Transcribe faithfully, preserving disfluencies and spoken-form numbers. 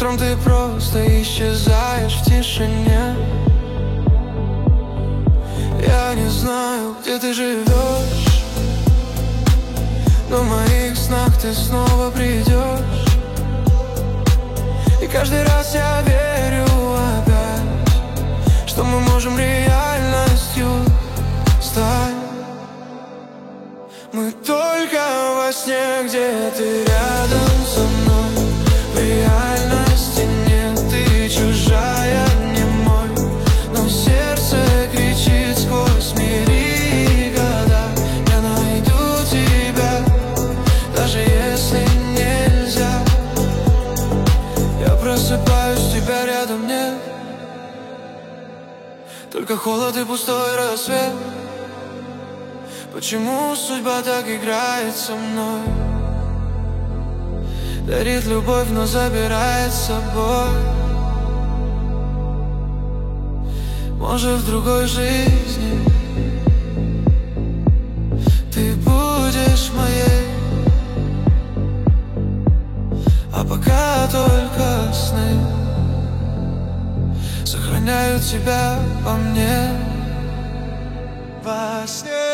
утром ты просто исчезаешь в тишине. Я не знаю, где ты живешь, но в моих снах ты снова придешь. И каждый раз я верю опять, что мы можем реальностью стать. Мы только во сне, где ты рядом со мной. В реальности нет, ты чужая, не мой. Но сердце кричит сквозь миры и года: я найду тебя, даже если нельзя. Я просыпаюсь, тебя рядом нет, только холод и пустой рассвет. Почему судьба так играет со мной? Дарит любовь, но забирает с собой. Может, в другой жизни ты будешь моей, а пока только сны сохраняют тебя во мне. Во сне.